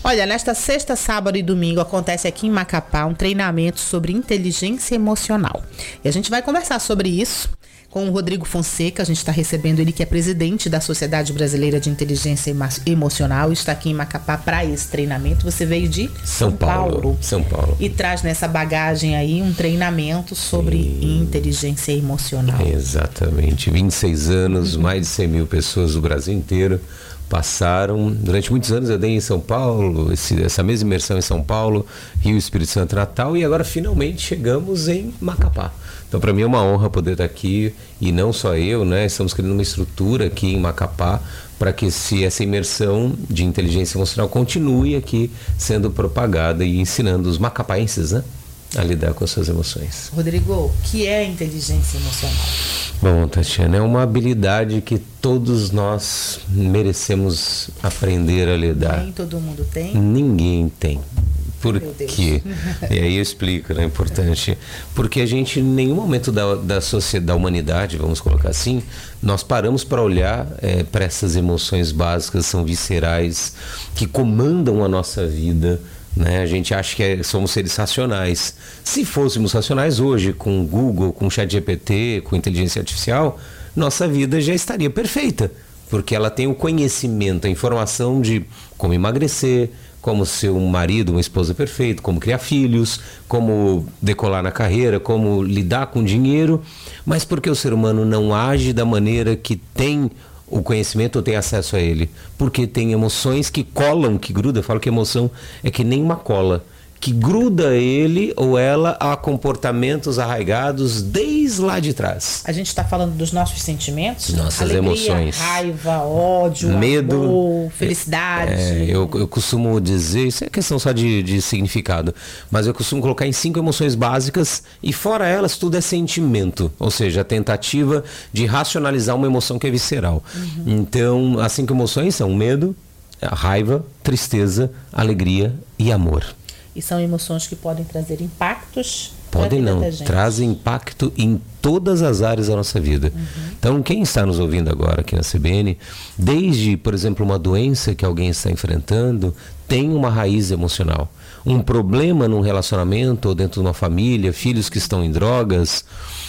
Olha, nesta sexta, sábado e domingo acontece aqui em Macapá um treinamento sobre inteligência emocional. E a gente vai conversar sobre isso com o Rodrigo Fonseca. A gente está recebendo ele, que é presidente da Sociedade Brasileira de Inteligência Emocional, e está aqui em Macapá para esse treinamento. Você veio de São Paulo. E traz nessa bagagem aí um treinamento sobre inteligência emocional. Exatamente. 26 anos, mais de 100 mil pessoas do Brasil inteiro passaram. Durante muitos anos eu dei em São Paulo, essa mesma imersão em São Paulo, Rio, Espírito Santo, Natal, e agora finalmente chegamos em Macapá. Então, para mim é uma honra poder estar aqui, e não só eu, né? Estamos criando uma estrutura aqui em Macapá para que essa imersão de inteligência emocional continue aqui sendo propagada e ensinando os macapaenses, né, a lidar com as suas emoções. Rodrigo, o que é inteligência emocional? Bom, Tatiana, é uma habilidade que todos nós merecemos aprender a lidar. Nem todo mundo tem? Ninguém tem. Por quê? E aí eu explico, né? É importante. Porque a gente, em nenhum momento da sociedade, da humanidade, vamos colocar assim, nós paramos para olhar para essas emoções básicas, são viscerais, que comandam a nossa vida, né? A gente acha que somos seres racionais. Se fôssemos racionais hoje, com Google, com ChatGPT, com inteligência artificial, nossa vida já estaria perfeita, porque ela tem o conhecimento, a informação de como emagrecer, como ser um marido, uma esposa perfeito, como criar filhos, como decolar na carreira, como lidar com dinheiro. Mas por que o ser humano não age da maneira que tem o conhecimento ou tem acesso a ele? Porque tem emoções que colam, que grudam. Eu falo que emoção é que nem uma cola, que gruda ele ou ela a comportamentos arraigados desde lá de trás. A gente está falando dos nossos sentimentos? Nossas alegria, emoções. Raiva, ódio, medo, amor, felicidade. Eu costumo dizer, isso é questão só de significado, mas eu costumo colocar em 5 emoções básicas, e fora elas tudo é sentimento, ou seja, a tentativa de racionalizar uma emoção que é visceral. Então, as 5 emoções são medo, raiva, tristeza, alegria e amor. E são emoções que podem trazer impactos. Podem não, trazem impacto em todas as áreas da nossa vida. Então, quem está nos ouvindo agora aqui na CBN, desde, por exemplo, uma doença que alguém está enfrentando, tem uma raiz emocional. Um problema num relacionamento ou dentro de uma família, filhos que estão em drogas,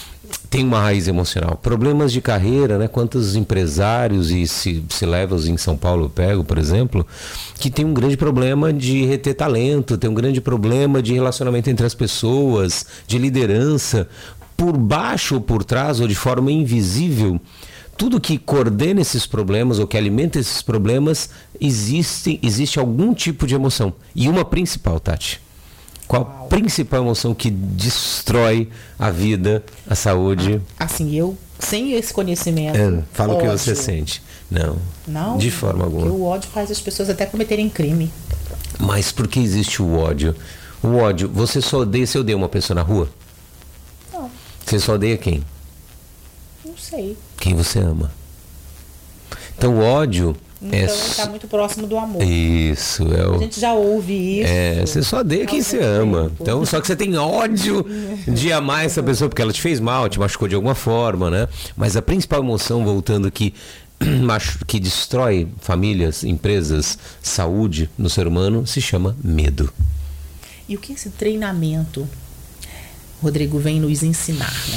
tem uma raiz emocional. Problemas de carreira, né? Quantos empresários, e se leva em São Paulo, eu pego, por exemplo, que tem um grande problema de reter talento, tem um grande problema de relacionamento entre as pessoas, de liderança, por baixo ou por trás, ou de forma invisível. Tudo que coordena esses problemas ou que alimenta esses problemas, existe algum tipo de emoção. E uma principal, Tati. Qual a principal emoção que destrói a vida, a saúde? Assim, eu, sem esse conhecimento... Fala o que você sente. Não, de forma alguma. Porque o ódio faz as pessoas até cometerem crime. Mas por que existe o ódio? O ódio, você só odeia se odeia uma pessoa na rua? Não. Você só odeia quem? Não sei. Quem você ama. Então o ódio... Então ele está muito próximo do amor. Isso. A gente já ouve isso. Você só odeia quem você ama. Então, só que você tem ódio de amar essa pessoa porque ela te fez mal, te machucou de alguma forma, né? Mas a principal emoção, voltando aqui, que destrói famílias, empresas, saúde no ser humano, se chama medo. E o que esse treinamento, Rodrigo, vem nos ensinar, né?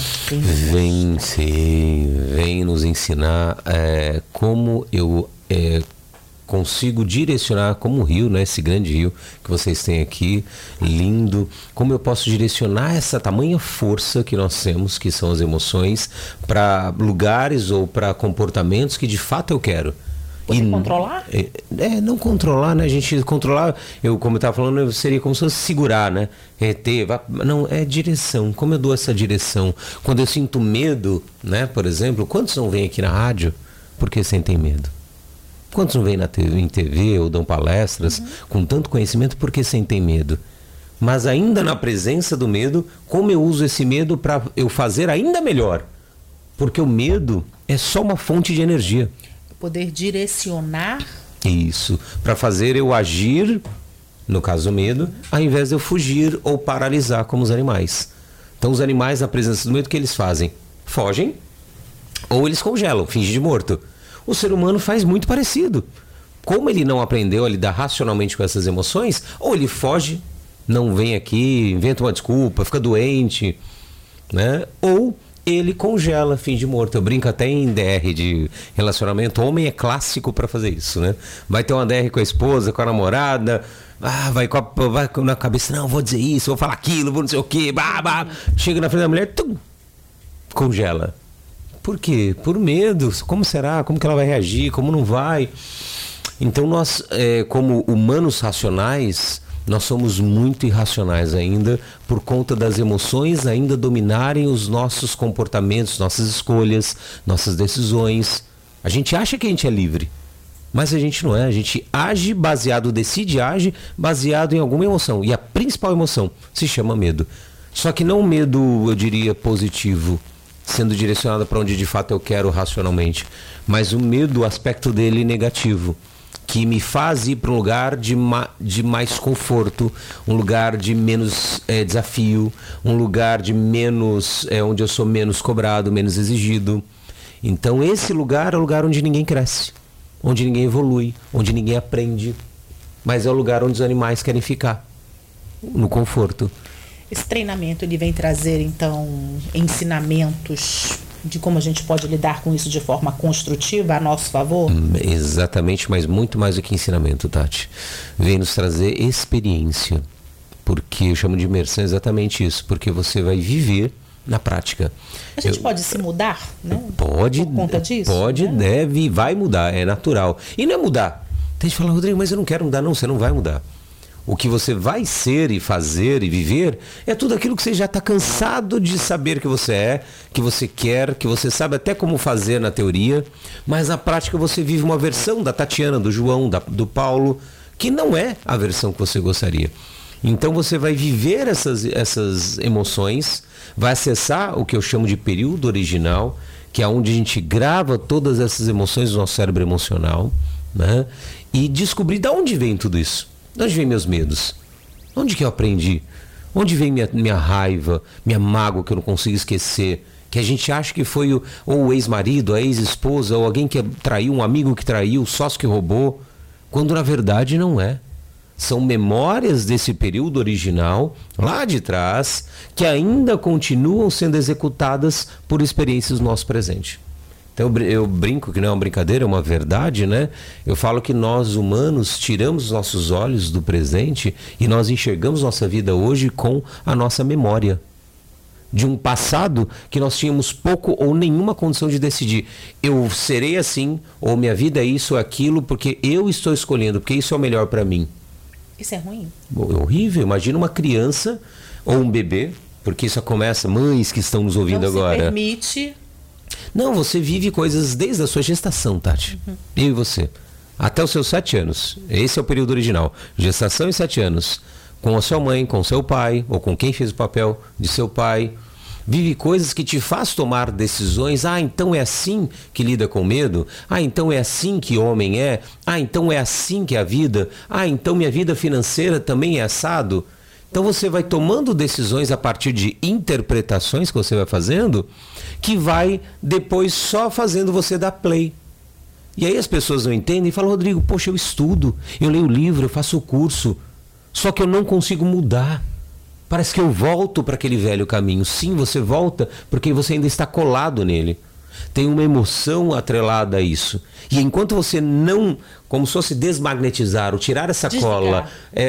Vem nos ensinar como eu consigo direcionar, como o rio, né, esse grande rio que vocês têm aqui, lindo, como eu posso direcionar essa tamanha força que nós temos, que são as emoções, para lugares ou para comportamentos que de fato eu quero. Poder controlar? Não controlar, né? A gente controlar, como eu estava falando, seria como se fosse segurar, né? Reter, não, é direção. Como eu dou essa direção? Quando eu sinto medo, né? Por exemplo, quantos não vêm aqui na rádio porque sentem medo? Quantos não vêm em TV ou dão palestras com tanto conhecimento porque sentem medo? Mas ainda na presença do medo, como eu uso esse medo para eu fazer ainda melhor? Porque o medo é só uma fonte de energia. Poder direcionar. Isso, para fazer eu agir, no caso do medo, ao invés de eu fugir ou paralisar como os animais. Então os animais, na presença do medo, o que eles fazem? Fogem ou eles congelam, fingem de morto. O ser humano faz muito parecido. como ele não aprendeu a lidar racionalmente com essas emoções, ou ele foge, não vem aqui, inventa uma desculpa, fica doente, né? Ou ele congela, finge morto. Eu brinco até em DR de relacionamento. O homem é clássico para fazer isso, né? Vai ter uma DR com a esposa, com a namorada, vai na cabeça, não, vou dizer isso, vou falar aquilo, vou não sei o quê, chega na frente da mulher, congela. Por quê? Por medo. Como será? Como que ela vai reagir? Como não vai? Então nós, como humanos racionais, nós somos muito irracionais ainda por conta das emoções ainda dominarem os nossos comportamentos, nossas escolhas, nossas decisões. A gente acha que a gente é livre, mas a gente não é. A gente decide age baseado em alguma emoção. E a principal emoção se chama medo. Só que não medo, eu diria, positivo, sendo direcionado para onde de fato eu quero racionalmente, mas o medo, o aspecto dele negativo, que me faz ir para um lugar de mais conforto, um lugar de menos desafio, um lugar de menos, onde eu sou menos cobrado, menos exigido. Então esse lugar é o lugar onde ninguém cresce, onde ninguém evolui, onde ninguém aprende, mas é o lugar onde os animais querem ficar, no conforto. Esse treinamento ele vem trazer então ensinamentos de como a gente pode lidar com isso de forma construtiva a nosso favor? Exatamente, mas muito mais do que ensinamento, Tati. Vem nos trazer experiência, porque eu chamo de imersão exatamente isso, porque você vai viver na prática. A gente pode se mudar, né? Pode, por conta disso? Pode, né? Deve, vai mudar, é natural. E não é mudar. Tem gente que fala, Rodrigo, mas eu não quero mudar. Não, você não vai mudar. O que você vai ser e fazer e viver é tudo aquilo que você já está cansado de saber que você quer, que você sabe até como fazer na teoria, mas na prática você vive uma versão da Tatiana, do João, do Paulo, que não é a versão que você gostaria. Então você vai viver essas emoções, vai acessar o que eu chamo de período original, que é onde a gente grava todas essas emoções do nosso cérebro emocional, né? E descobrir de onde vem tudo isso. De onde vem meus medos? Onde que eu aprendi? Onde vem minha raiva, minha mágoa que eu não consigo esquecer? Que a gente acha que foi ou o ex-marido, a ex-esposa, ou alguém que traiu, um amigo que traiu, o sócio que roubou. Quando na verdade não é. São memórias desse período original, lá de trás, que ainda continuam sendo executadas por experiências do nosso presente. Então eu brinco que não é uma brincadeira, é uma verdade, né? Eu falo que nós humanos tiramos os nossos olhos do presente e nós enxergamos nossa vida hoje com a nossa memória. De um passado que nós tínhamos pouco ou nenhuma condição de decidir. Eu serei assim, ou minha vida é isso ou aquilo, porque eu estou escolhendo, porque isso é o melhor para mim. Isso é ruim? É horrível. Imagina uma criança ou um bebê, porque isso começa, mães que estão nos ouvindo agora. Não se permite... Não, você vive coisas desde a sua gestação, Tati. Eu e você. Até os seus 7 anos. Esse é o período original. Gestação e 7 anos. Com a sua mãe, com o seu pai, ou com quem fez o papel de seu pai. Vive coisas que te faz tomar decisões. Ah, então é assim que lida com medo? Ah, então é assim que homem é? Ah, então é assim que é a vida? Ah, então minha vida financeira também é assado? Então você vai tomando decisões a partir de interpretações que você vai fazendo, que vai depois só fazendo você dar play. E aí as pessoas não entendem e falam, Rodrigo, poxa, eu estudo, eu leio livro, eu faço o curso, só que eu não consigo mudar. Parece que eu volto para aquele velho caminho. Sim, você volta porque você ainda está colado nele. Tem uma emoção atrelada a isso. E enquanto você não, como se fosse desmagnetizar ou tirar essa cola,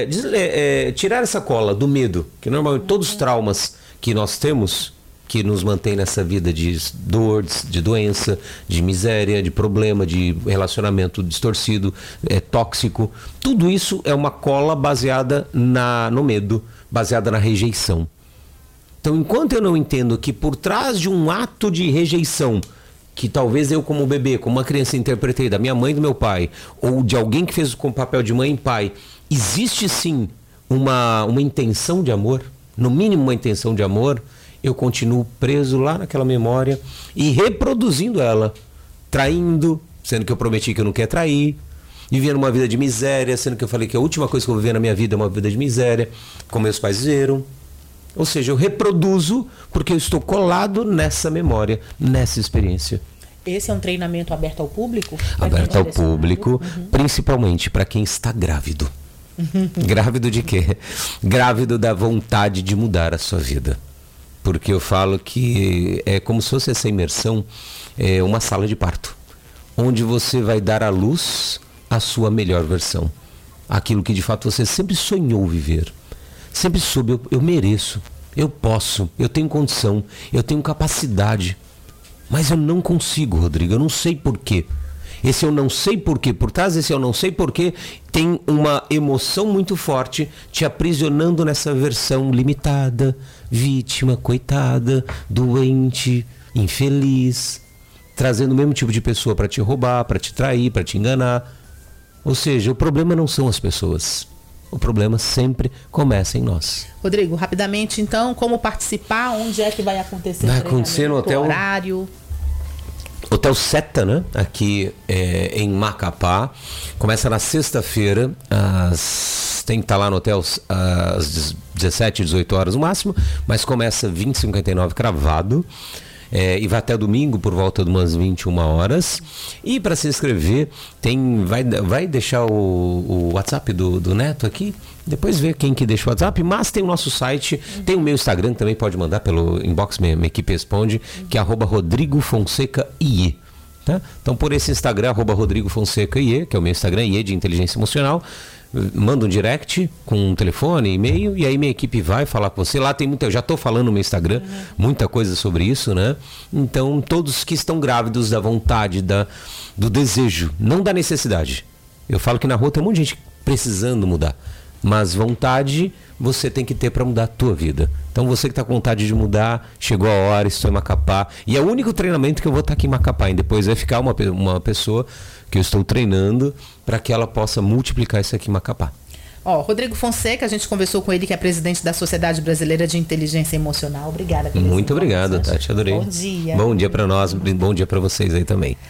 tirar essa cola do medo, que normalmente todos os traumas que nós temos, que nos mantém nessa vida de dor, de doença, de miséria, de problema, de relacionamento distorcido, tóxico, tudo isso é uma cola baseada no medo, baseada na rejeição. Então, enquanto eu não entendo que por trás de um ato de rejeição, que talvez eu como bebê, como uma criança interpretei da minha mãe e do meu pai, ou de alguém que fez o papel de mãe e pai, existe sim uma intenção de amor, no mínimo uma intenção de amor, eu continuo preso lá naquela memória e reproduzindo ela, traindo, sendo que eu prometi que eu não quero trair, vivendo uma vida de miséria, sendo que eu falei que a última coisa que eu vou viver na minha vida é uma vida de miséria, como meus pais viveram. Ou seja, eu reproduzo porque eu estou colado nessa memória, nessa experiência. Esse é um treinamento aberto ao público? Aberto ao público, principalmente para quem está grávido. Grávido de quê? Grávido da vontade de mudar a sua vida. Porque eu falo que é como se fosse essa imersão, uma sala de parto, onde você vai dar à luz a sua melhor versão. Aquilo que de fato você sempre sonhou viver. Sempre soube, eu mereço, eu posso, eu tenho condição, eu tenho capacidade. Mas eu não consigo, Rodrigo, eu não sei porquê. Esse eu não sei porquê, por trás desse eu não sei porquê, tem uma emoção muito forte te aprisionando nessa versão limitada, vítima, coitada, doente, infeliz, trazendo o mesmo tipo de pessoa para te roubar, para te trair, para te enganar. Ou seja, o problema não são as pessoas. O problema sempre começa em nós. Rodrigo, rapidamente então, como participar? Onde é que vai acontecer? Vai acontecer no hotel... horário? Hotel Seta, né? Aqui em Macapá. Começa na sexta-feira, tem que estar lá no hotel às 17, 18 horas no máximo, mas começa 20h59 cravado. E vai até domingo por volta de umas 21 horas. E para se inscrever, vai deixar o WhatsApp do Neto aqui. Depois vê quem que deixa o WhatsApp. Mas tem o nosso site, tem o meu Instagram, também pode mandar pelo inbox, minha equipe responde, que é @RodrigoFonsecaIE. Tá? Então por esse Instagram, @RodrigoFonsecaIE, que é o meu Instagram, IE de inteligência emocional. Manda um direct com um telefone, e-mail, e aí minha equipe vai falar com você. Lá tem muita, eu já estou falando no meu Instagram, muita coisa sobre isso, né? Então, todos que estão grávidos da vontade, do desejo, não da necessidade. Eu falo que na rua tem um monte de gente precisando mudar, mas vontade você tem que ter para mudar a tua vida. Então, você que está com vontade de mudar, chegou a hora, estou em Macapá. E é o único treinamento que eu vou estar aqui em Macapá. E depois vai ficar uma pessoa que eu estou treinando para que ela possa multiplicar isso aqui em Macapá. Rodrigo Fonseca, a gente conversou com ele, que é presidente da Sociedade Brasileira de Inteligência Emocional. Obrigada. Muito obrigado, Tati, adorei. Bom dia. Bom dia para nós, bom dia para vocês aí também.